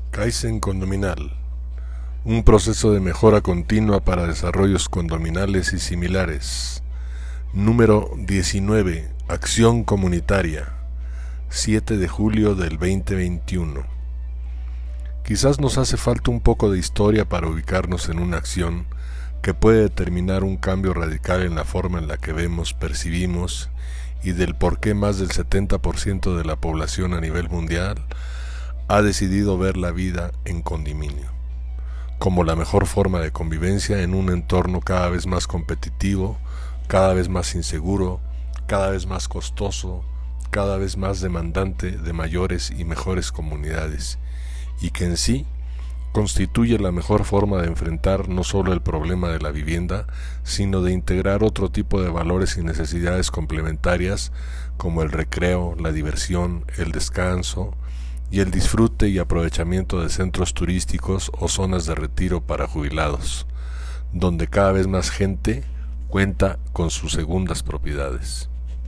Kaizen condominal, un proceso de mejora continua para desarrollos condominales y similares. Número 19. Acción comunitaria, 7 de julio del 2021. Quizás nos hace falta un poco de historia para ubicarnos en una acción que puede determinar un cambio radical en la forma en la que vemos, percibimos y del por qué más del 70% de la población a nivel mundial ha decidido ver la vida en condominio, como la mejor forma de convivencia en un entorno cada vez más competitivo, cada vez más inseguro, cada vez más costoso, cada vez más demandante de mayores y mejores comunidades, y que en sí constituye la mejor forma de enfrentar no solo el problema de la vivienda, sino de integrar otro tipo de valores y necesidades complementarias como el recreo, la diversión, el descanso y el disfrute y aprovechamiento de centros turísticos o zonas de retiro para jubilados, donde cada vez más gente cuenta con sus segundas propiedades.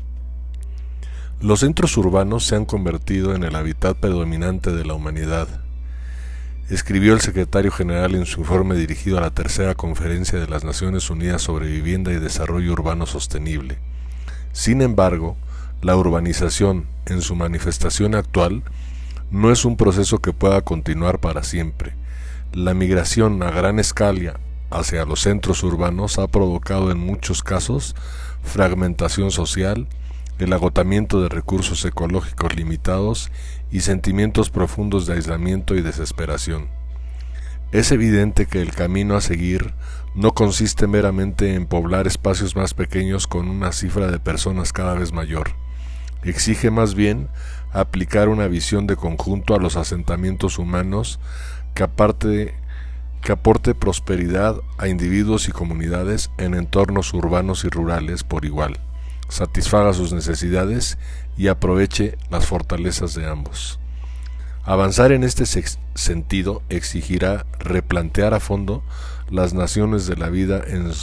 Los centros urbanos se han convertido en el hábitat predominante de la humanidad, escribió el secretario general en su informe dirigido a la tercera Conferencia de las Naciones Unidas sobre Vivienda y Desarrollo Urbano Sostenible. Sin embargo, la urbanización, en su manifestación actual, no es un proceso que pueda continuar para siempre. La migración a gran escala hacia los centros urbanos ha provocado en muchos casos fragmentación social, el agotamiento de recursos ecológicos limitados y sentimientos profundos de aislamiento y desesperación. Es evidente que el camino a seguir no consiste meramente en poblar espacios más pequeños con una cifra de personas cada vez mayor. Exige más bien aplicar una visión de conjunto a los asentamientos humanos que aporte prosperidad a individuos y comunidades en entornos urbanos y rurales por igual, satisfaga sus necesidades y aproveche las fortalezas de ambos. Avanzar en este sentido exigirá replantear a fondo las nociones de la vida en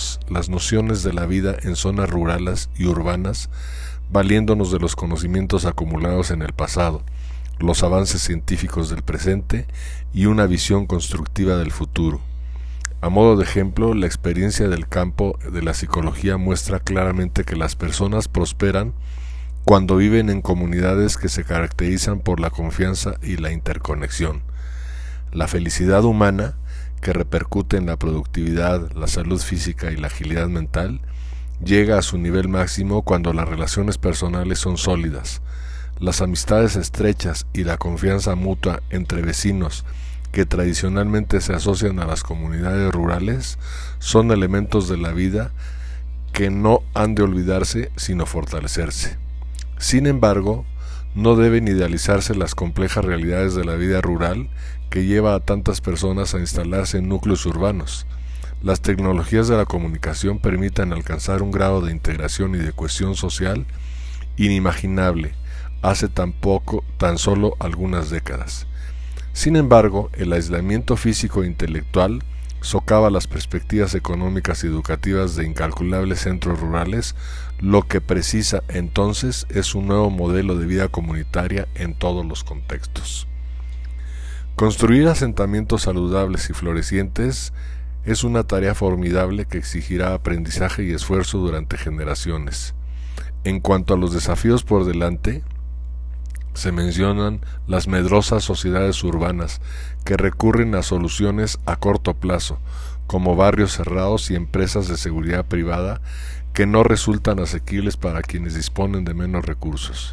zonas rurales y urbanas, valiéndonos de los conocimientos acumulados en el pasado, los avances científicos del presente y una visión constructiva del futuro. A modo de ejemplo, la experiencia del campo de la psicología muestra claramente que las personas prosperan cuando viven en comunidades que se caracterizan por la confianza y la interconexión. La felicidad humana, que repercute en la productividad, la salud física y la agilidad mental, llega a su nivel máximo cuando las relaciones personales son sólidas. Las amistades estrechas y la confianza mutua entre vecinos que tradicionalmente se asocian a las comunidades rurales son elementos de la vida que no han de olvidarse sino fortalecerse. Sin embargo, no deben idealizarse las complejas realidades de la vida rural que lleva a tantas personas a instalarse en núcleos urbanos. Las tecnologías de la comunicación permiten alcanzar un grado de integración y de cohesión social inimaginable hace tan solo algunas décadas. Sin embargo, el aislamiento físico e intelectual socava las perspectivas económicas y educativas de incalculables centros rurales, lo que precisa entonces es un nuevo modelo de vida comunitaria en todos los contextos. Construir asentamientos saludables y florecientes es una tarea formidable que exigirá aprendizaje y esfuerzo durante generaciones. En cuanto a los desafíos por delante, se mencionan las medrosas sociedades urbanas que recurren a soluciones a corto plazo, como barrios cerrados y empresas de seguridad privada que no resultan asequibles para quienes disponen de menos recursos.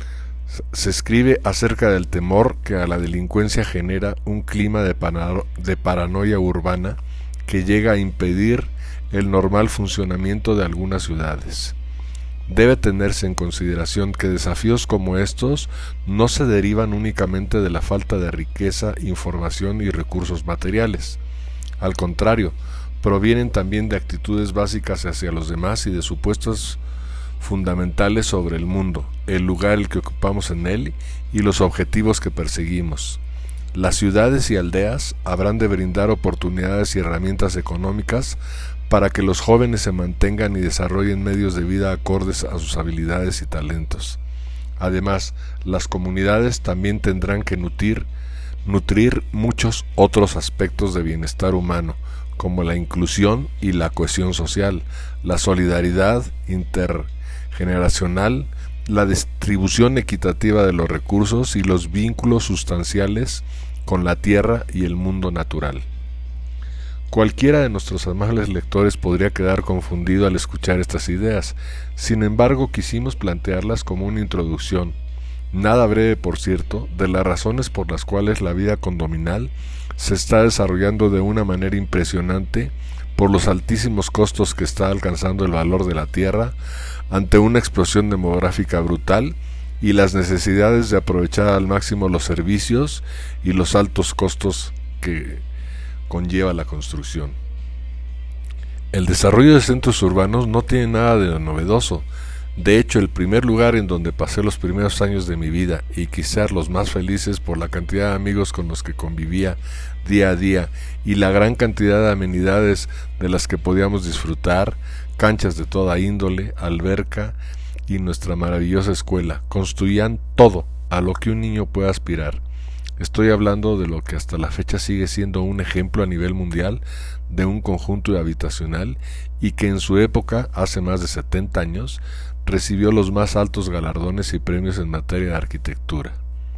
Se escribe acerca del temor que a la delincuencia genera un clima de paranoia urbana que llega a impedir el normal funcionamiento de algunas ciudades. Debe tenerse en consideración que desafíos como estos no se derivan únicamente de la falta de riqueza, información y recursos materiales. Al contrario, provienen también de actitudes básicas hacia los demás y de supuestos fundamentales sobre el mundo, el lugar el que ocupamos en él y los objetivos que perseguimos. Las ciudades y aldeas habrán de brindar oportunidades y herramientas económicas para que los jóvenes se mantengan y desarrollen medios de vida acordes a sus habilidades y talentos. Además, las comunidades también tendrán que nutrir muchos otros aspectos de bienestar humano, como la inclusión y la cohesión social, la solidaridad intergeneracional, la distribución equitativa de los recursos y los vínculos sustanciales con la tierra y el mundo natural. Cualquiera de nuestros amables lectores podría quedar confundido al escuchar estas ideas, sin embargo quisimos plantearlas como una introducción, nada breve por cierto, de las razones por las cuales la vida condominal se está desarrollando de una manera impresionante por los altísimos costos que está alcanzando el valor de la tierra ante una explosión demográfica brutal y las necesidades de aprovechar al máximo los servicios y los altos costos que conlleva la construcción. El desarrollo de centros urbanos no tiene nada de novedoso. De hecho, el primer lugar en donde pasé los primeros años de mi vida, y quizás los más felices por la cantidad de amigos con los que convivía día a día y la gran cantidad de amenidades de las que podíamos disfrutar, canchas de toda índole, alberca y nuestra maravillosa escuela, construían todo a lo que un niño puede aspirar. Estoy hablando de lo que hasta la fecha sigue siendo un ejemplo a nivel mundial de un conjunto habitacional y que en su época, hace más de 70 años, recibió los más altos galardones y premios en materia de arquitectura.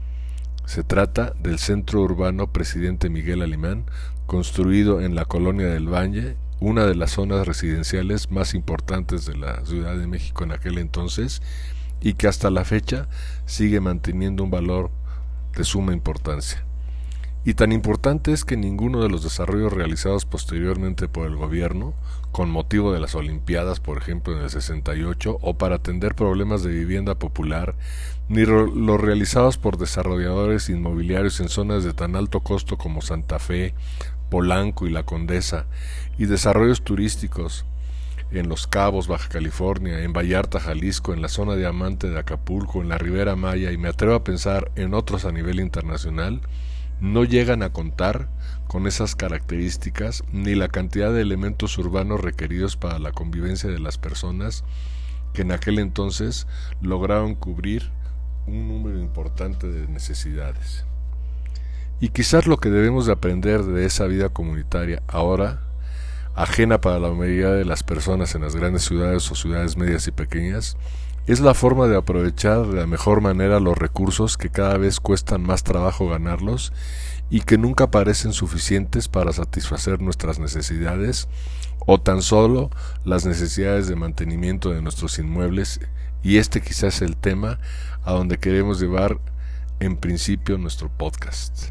Se trata del Centro Urbano Presidente Miguel Alemán, construido en la Colonia del Valle, una de las zonas residenciales más importantes de la Ciudad de México en aquel entonces, y que hasta la fecha sigue manteniendo un valor de suma importancia. Y tan importante es que ninguno de los desarrollos realizados posteriormente por el gobierno, con motivo de las Olimpiadas, por ejemplo en el 68, o para atender problemas de vivienda popular, ni los realizados por desarrolladores inmobiliarios en zonas de tan alto costo como Santa Fe, Polanco y La Condesa, y desarrollos turísticos en Los Cabos, Baja California, en Vallarta, Jalisco, en la zona diamante de Acapulco, en la Ribera Maya, y me atrevo a pensar en otros a nivel internacional, no llegan a contar con esas características ni la cantidad de elementos urbanos requeridos para la convivencia de las personas que en aquel entonces lograron cubrir un número importante de necesidades. Y quizás lo que debemos de aprender de esa vida comunitaria ahora, ajena para la mayoría de las personas en las grandes ciudades o ciudades medias y pequeñas, es la forma de aprovechar de la mejor manera los recursos que cada vez cuestan más trabajo ganarlos y que nunca parecen suficientes para satisfacer nuestras necesidades o tan solo las necesidades de mantenimiento de nuestros inmuebles, y este quizás es el tema a donde queremos llevar en principio nuestro podcast.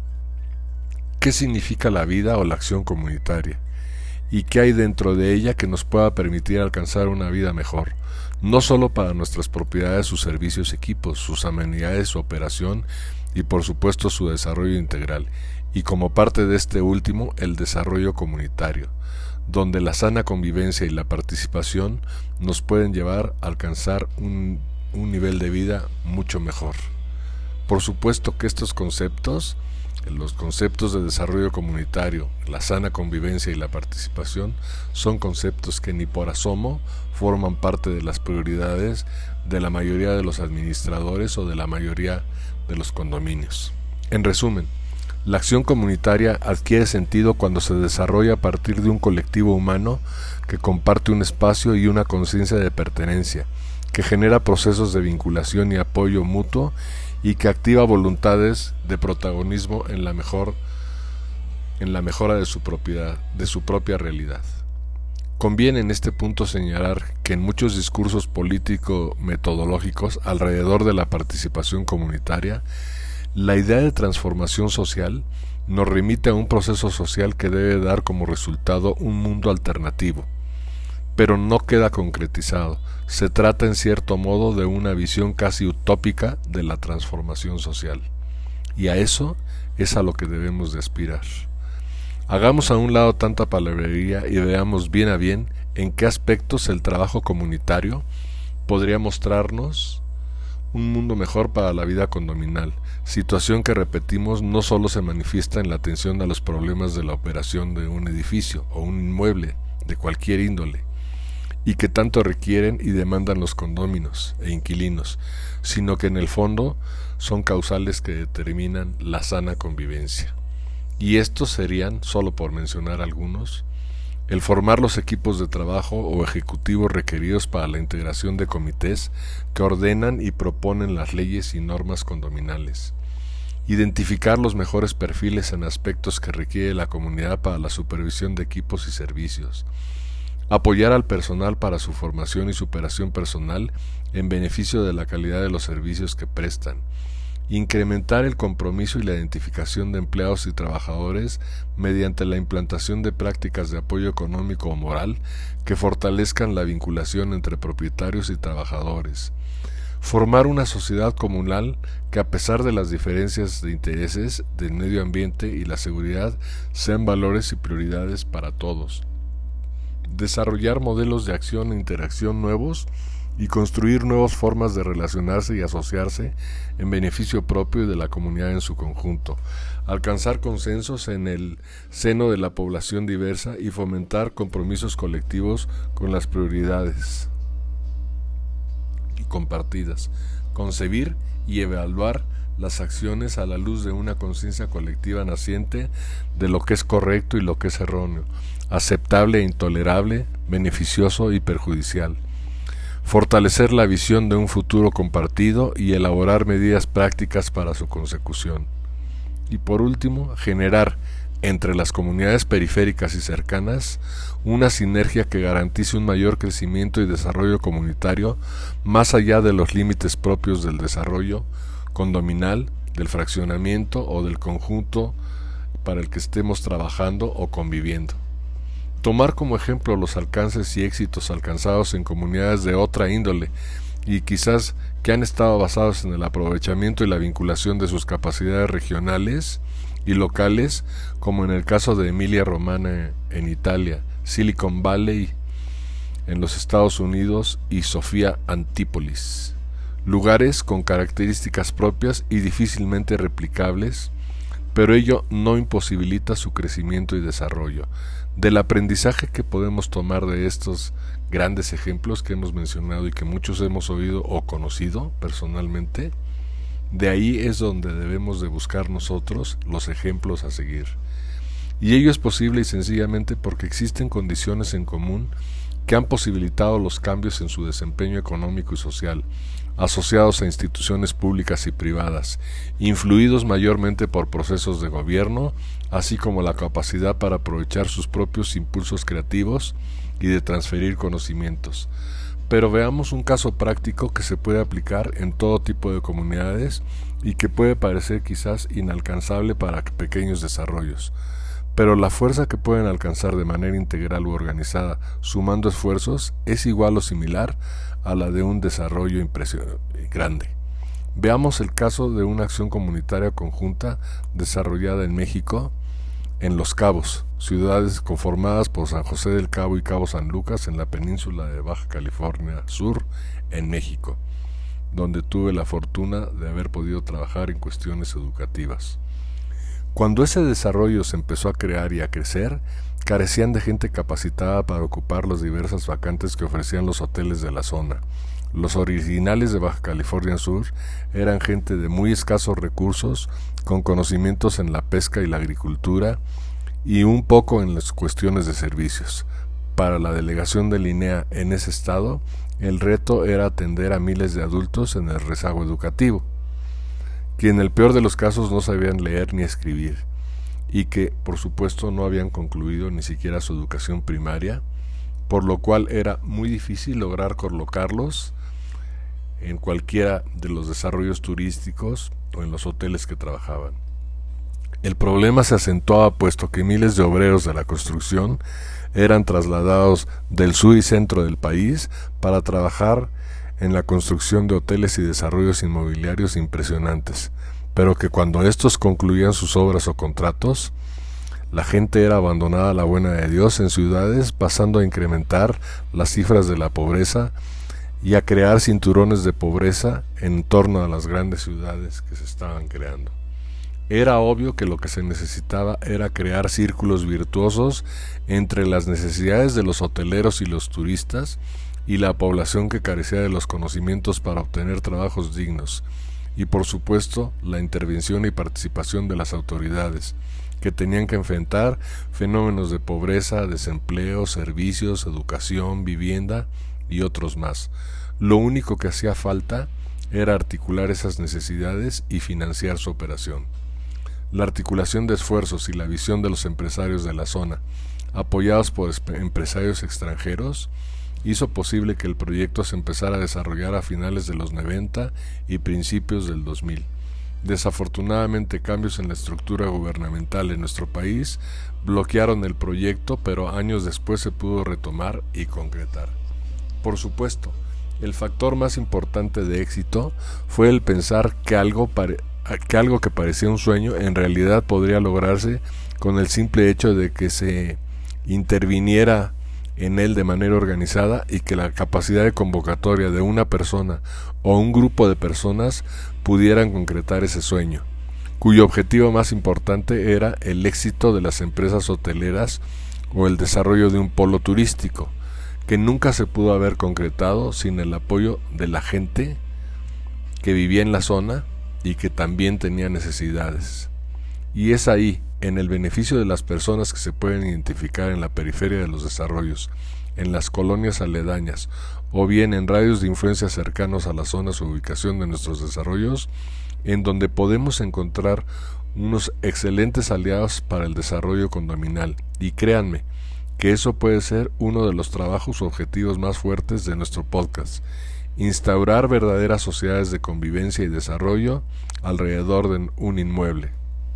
¿Qué significa la vida o la acción comunitaria? ¿Y qué hay dentro de ella que nos pueda permitir alcanzar una vida mejor? No solo para nuestras propiedades, sus servicios, equipos, sus amenidades, su operación y por supuesto su desarrollo integral, y como parte de este último, el desarrollo comunitario, donde la sana convivencia y la participación nos pueden llevar a alcanzar un nivel de vida mucho mejor. Por supuesto que estos conceptos, los conceptos de desarrollo comunitario, la sana convivencia y la participación, son conceptos que ni por asomo forman parte de las prioridades de la mayoría de los administradores o de la mayoría de los condominios. En resumen, la acción comunitaria adquiere sentido cuando se desarrolla a partir de un colectivo humano que comparte un espacio y una conciencia de pertenencia, que genera procesos de vinculación y apoyo mutuo y que activa voluntades de protagonismo en la mejora de su propia realidad. Conviene en este punto señalar que en muchos discursos político-metodológicos alrededor de la participación comunitaria, la idea de transformación social nos remite a un proceso social que debe dar como resultado un mundo alternativo, pero no queda concretizado. Se trata en cierto modo de una visión casi utópica de la transformación social, y a eso es a lo que debemos de aspirar. Hagamos a un lado tanta palabrería y veamos bien a bien en qué aspectos el trabajo comunitario podría mostrarnos un mundo mejor para la vida condominal, situación que, repetimos, no solo se manifiesta en la atención a los problemas de la operación de un edificio o un inmueble de cualquier índole, y que tanto requieren y demandan los condóminos e inquilinos, sino que en el fondo son causales que determinan la sana convivencia. Y estos serían, solo por mencionar algunos, el formar los equipos de trabajo o ejecutivos requeridos para la integración de comités que ordenan y proponen las leyes y normas condominales, identificar los mejores perfiles en aspectos que requiere la comunidad para la supervisión de equipos y servicios, apoyar al personal para su formación y superación personal en beneficio de la calidad de los servicios que prestan, incrementar el compromiso y la identificación de empleados y trabajadores mediante la implantación de prácticas de apoyo económico o moral que fortalezcan la vinculación entre propietarios y trabajadores, formar una sociedad comunal que, a pesar de las diferencias de intereses del medio ambiente y la seguridad, sean valores y prioridades para todos, desarrollar modelos de acción e interacción nuevos y construir nuevas formas de relacionarse y asociarse en beneficio propio y de la comunidad en su conjunto, alcanzar consensos en el seno de la población diversa y fomentar compromisos colectivos con las prioridades y compartidas, concebir y evaluar las acciones a la luz de una conciencia colectiva naciente de lo que es correcto y lo que es erróneo, aceptable e intolerable, beneficioso y perjudicial. Fortalecer la visión de un futuro compartido y elaborar medidas prácticas para su consecución. Y por último, generar entre las comunidades periféricas y cercanas una sinergia que garantice un mayor crecimiento y desarrollo comunitario más allá de los límites propios del desarrollo condominal, del fraccionamiento o del conjunto para el que estemos trabajando o conviviendo. Tomar como ejemplo los alcances y éxitos alcanzados en comunidades de otra índole y quizás que han estado basados en el aprovechamiento y la vinculación de sus capacidades regionales y locales, como en el caso de Emilia Romagna en Italia, Silicon Valley en los Estados Unidos y Sofía Antípolis, lugares con características propias y difícilmente replicables, pero ello no imposibilita su crecimiento y desarrollo. Del aprendizaje que podemos tomar de estos grandes ejemplos que hemos mencionado y que muchos hemos oído o conocido personalmente, de ahí es donde debemos de buscar nosotros los ejemplos a seguir. Y ello es posible y sencillamente porque existen condiciones en común que han posibilitado los cambios en su desempeño económico y social, asociados a instituciones públicas y privadas, influidos mayormente por procesos de gobierno, así como la capacidad para aprovechar sus propios impulsos creativos y de transferir conocimientos. Pero veamos un caso práctico que se puede aplicar en todo tipo de comunidades y que puede parecer quizás inalcanzable para pequeños desarrollos, pero la fuerza que pueden alcanzar de manera integral u organizada, sumando esfuerzos, es igual o similar a la de un desarrollo grande. Veamos el caso de una acción comunitaria conjunta desarrollada en México, en Los Cabos, ciudades conformadas por San José del Cabo y Cabo San Lucas en la península de Baja California Sur, en México, donde tuve la fortuna de haber podido trabajar en cuestiones educativas. Cuando ese desarrollo se empezó a crear y a crecer, carecían de gente capacitada para ocupar las diversas vacantes que ofrecían los hoteles de la zona. Los originales de Baja California Sur eran gente de muy escasos recursos, con conocimientos en la pesca y la agricultura y un poco en las cuestiones de servicios. Para la delegación del INEA en ese estado, el reto era atender a miles de adultos en el rezago educativo, que en el peor de los casos no sabían leer ni escribir, y que, por supuesto, no habían concluido ni siquiera su educación primaria, por lo cual era muy difícil lograr colocarlos en cualquiera de los desarrollos turísticos o en los hoteles que trabajaban. El problema se acentuaba puesto que miles de obreros de la construcción eran trasladados del sur y centro del país para trabajar en la construcción de hoteles y desarrollos inmobiliarios impresionantes, pero que cuando estos concluían sus obras o contratos, la gente era abandonada a la buena de Dios en ciudades, pasando a incrementar las cifras de la pobreza y a crear cinturones de pobreza en torno a las grandes ciudades que se estaban creando. Era obvio que lo que se necesitaba era crear círculos virtuosos entre las necesidades de los hoteleros y los turistas y la población que carecía de los conocimientos para obtener trabajos dignos, y por supuesto la intervención y participación de las autoridades, que tenían que enfrentar fenómenos de pobreza, desempleo, servicios, educación, vivienda y otros más. Lo único que hacía falta era articular esas necesidades y financiar su operación. La articulación de esfuerzos y la visión de los empresarios de la zona, apoyados por empresarios extranjeros, hizo posible que el proyecto se empezara a desarrollar a finales de los 90 y principios del 2000. Desafortunadamente, cambios en la estructura gubernamental en nuestro país bloquearon el proyecto, pero años después se pudo retomar y concretar. Por supuesto, el factor más importante de éxito fue el pensar que algo que parecía un sueño en realidad podría lograrse con el simple hecho de que se interviniera en él de manera organizada y que la capacidad de convocatoria de una persona o un grupo de personas pudieran concretar ese sueño, cuyo objetivo más importante era el éxito de las empresas hoteleras o el desarrollo de un polo turístico, que nunca se pudo haber concretado sin el apoyo de la gente que vivía en la zona y que también tenía necesidades. Y es ahí, en el beneficio de las personas que se pueden identificar en la periferia de los desarrollos, en las colonias aledañas, o bien en radios de influencia cercanos a las zonas o ubicación de nuestros desarrollos, en donde podemos encontrar unos excelentes aliados para el desarrollo condominal. Y créanme, que eso puede ser uno de los trabajos objetivos más fuertes de nuestro podcast: instaurar verdaderas sociedades de convivencia y desarrollo alrededor de un inmueble.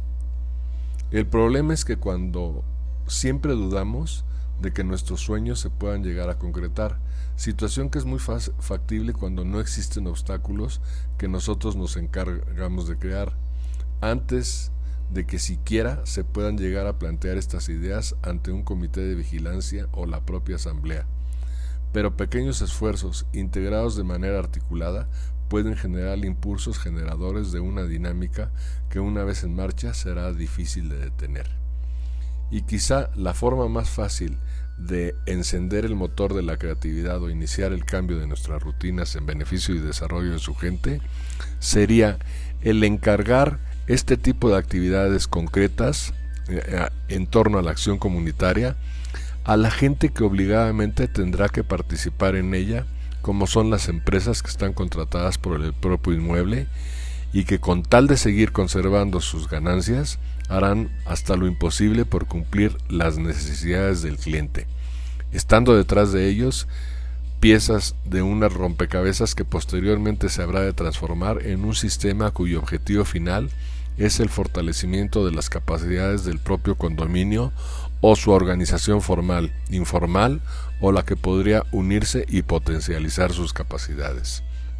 El problema es que cuando siempre dudamos de que nuestros sueños se puedan llegar a concretar, situación que es muy factible cuando no existen obstáculos que nosotros nos encargamos de crear, antes de que siquiera se puedan llegar a plantear estas ideas ante un comité de vigilancia o la propia asamblea. Pero pequeños esfuerzos integrados de manera articulada pueden generar impulsos generadores de una dinámica que una vez en marcha será difícil de detener. Y quizá la forma más fácil de encender el motor de la creatividad o iniciar el cambio de nuestras rutinas en beneficio y desarrollo de su gente sería el encargar este tipo de actividades concretas en torno a la acción comunitaria a la gente que obligadamente tendrá que participar en ella, como son las empresas que están contratadas por el propio inmueble y que con tal de seguir conservando sus ganancias harán hasta lo imposible por cumplir las necesidades del cliente, estando detrás de ellos piezas de unas rompecabezas que posteriormente se habrá de transformar en un sistema cuyo objetivo final es el fortalecimiento de las capacidades del propio condominio o su organización formal, informal o la que podría unirse y potencializar sus capacidades.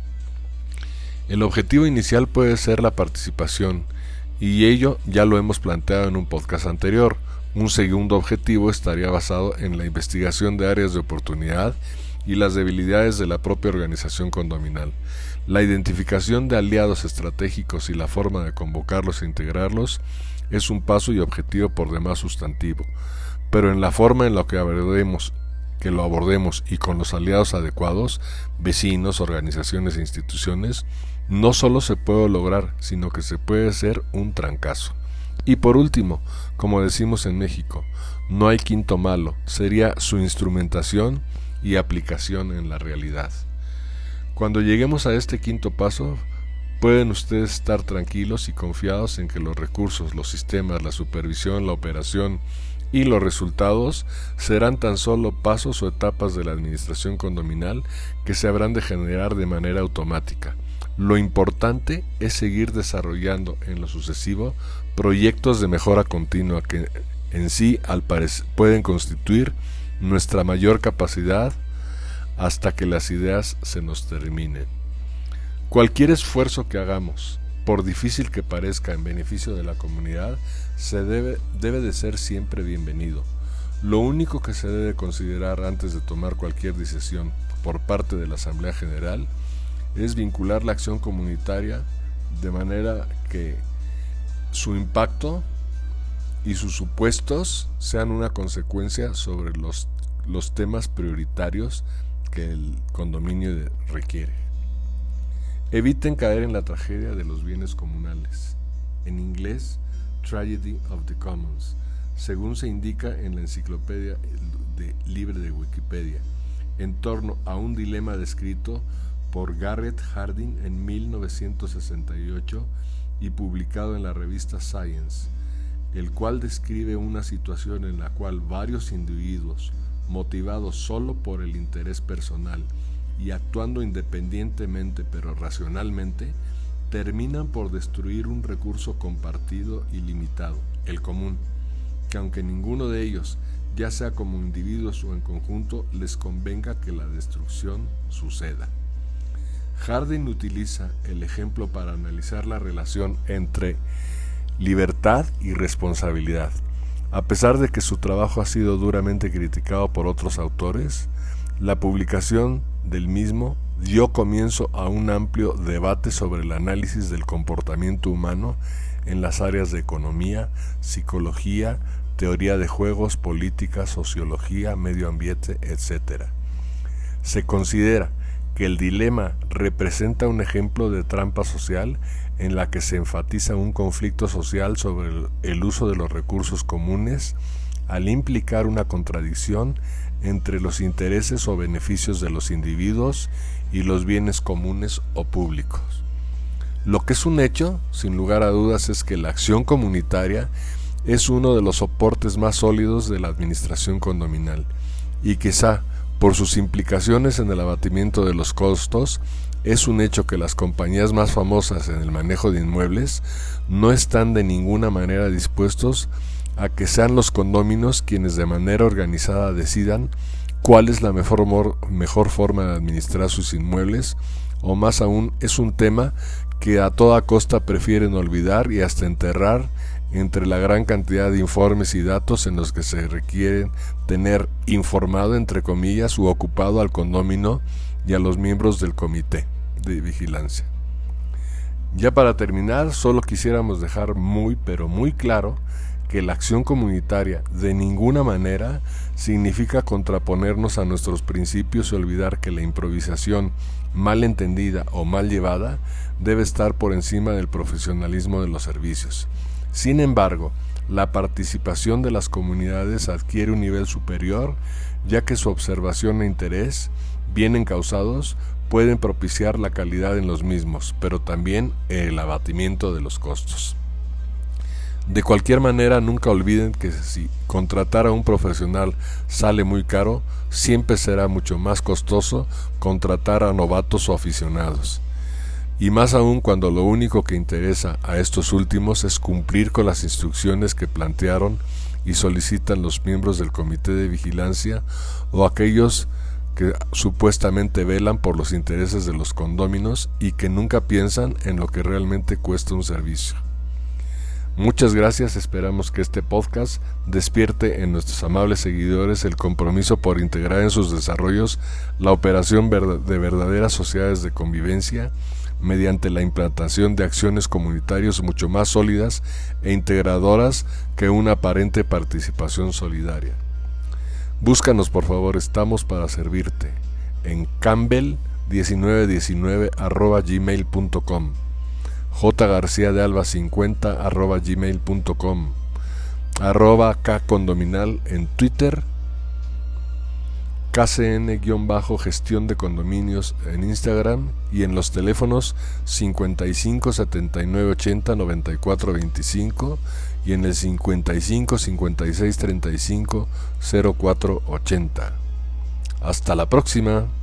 El objetivo inicial puede ser la participación, y ello ya lo hemos planteado en un podcast anterior. Un segundo objetivo estaría basado en la investigación de áreas de oportunidad y las debilidades de la propia organización condominal. La identificación de aliados estratégicos y la forma de convocarlos e integrarlos es un paso y objetivo por demás sustantivo, pero en la forma en la que lo abordemos y con los aliados adecuados, vecinos, organizaciones e instituciones, no solo se puede lograr, sino que se puede hacer un trancazo. Y por último, como decimos en México, no hay quinto malo, sería su instrumentación y aplicación en la realidad. Cuando lleguemos a este quinto paso, pueden ustedes estar tranquilos y confiados en que los recursos, los sistemas, la supervisión, la operación y los resultados serán tan solo pasos o etapas de la administración condominal que se habrán de generar de manera automática. Lo importante es seguir desarrollando en lo sucesivo proyectos de mejora continua que en sí pueden constituir nuestra mayor capacidad hasta que las ideas se nos terminen. Cualquier esfuerzo que hagamos, por difícil que parezca en beneficio de la comunidad, debe de ser siempre bienvenido. Lo único que se debe considerar antes de tomar cualquier decisión por parte de la Asamblea General es vincular la acción comunitaria de manera que su impacto y sus supuestos sean una consecuencia sobre los temas prioritarios que el condominio requiere. Eviten caer en la tragedia de los bienes comunales, en inglés Tragedy of the Commons, según se indica en la enciclopedia libre de Wikipedia, en torno a un dilema descrito por Garrett Hardin en 1968 y publicado en la revista Science, el cual describe una situación en la cual varios individuos, motivados solo por el interés personal y actuando independientemente pero racionalmente, terminan por destruir un recurso compartido y limitado, el común, que aunque ninguno de ellos, ya sea como individuos o en conjunto, les convenga que la destrucción suceda. Hardin utiliza el ejemplo para analizar la relación entre libertad y responsabilidad. A pesar de que su trabajo ha sido duramente criticado por otros autores, la publicación del mismo dio comienzo a un amplio debate sobre el análisis del comportamiento humano en las áreas de economía, psicología, teoría de juegos, política, sociología, medio ambiente, etc. Se considera que el dilema representa un ejemplo de trampa social en la que se enfatiza un conflicto social sobre el uso de los recursos comunes al implicar una contradicción entre los intereses o beneficios de los individuos y los bienes comunes o públicos. Lo que es un hecho, sin lugar a dudas, es que la acción comunitaria es uno de los soportes más sólidos de la administración condominal y quizá por sus implicaciones en el abatimiento de los costos, es un hecho que las compañías más famosas en el manejo de inmuebles no están de ninguna manera dispuestos a que sean los condóminos quienes de manera organizada decidan cuál es la mejor forma de administrar sus inmuebles, o más aún es un tema que a toda costa prefieren olvidar y hasta enterrar entre la gran cantidad de informes y datos en los que se requieren tener informado, entre comillas, u ocupado al condómino y a los miembros del comité de vigilancia. Ya para terminar, solo quisiéramos dejar muy claro que la acción comunitaria de ninguna manera significa contraponernos a nuestros principios y olvidar que la improvisación mal entendida o mal llevada debe estar por encima del profesionalismo de los servicios. Sin embargo, la participación de las comunidades adquiere un nivel superior, ya que su observación e interés, bien encausados, pueden propiciar la calidad en los mismos, pero también el abatimiento de los costos. De cualquier manera, nunca olviden que si contratar a un profesional sale muy caro, siempre será mucho más costoso contratar a novatos o aficionados. Y más aún cuando lo único que interesa a estos últimos es cumplir con las instrucciones que plantearon y solicitan los miembros del comité de vigilancia o aquellos que supuestamente velan por los intereses de los condóminos y que nunca piensan en lo que realmente cuesta un servicio. Muchas gracias, esperamos que este podcast despierte en nuestros amables seguidores el compromiso por integrar en sus desarrollos la operación de verdaderas sociedades de convivencia mediante la implantación de acciones comunitarias mucho más sólidas e integradoras que una aparente participación solidaria. Búscanos por favor, estamos para servirte en campbell1919@gmail.com, jgarciadealba50@gmail.com, @kcondominal en Twitter, KCN-gestión de condominios en Instagram y en los teléfonos 55 79 80 94 25 y en el 55 56 35 04 80. Hasta la próxima.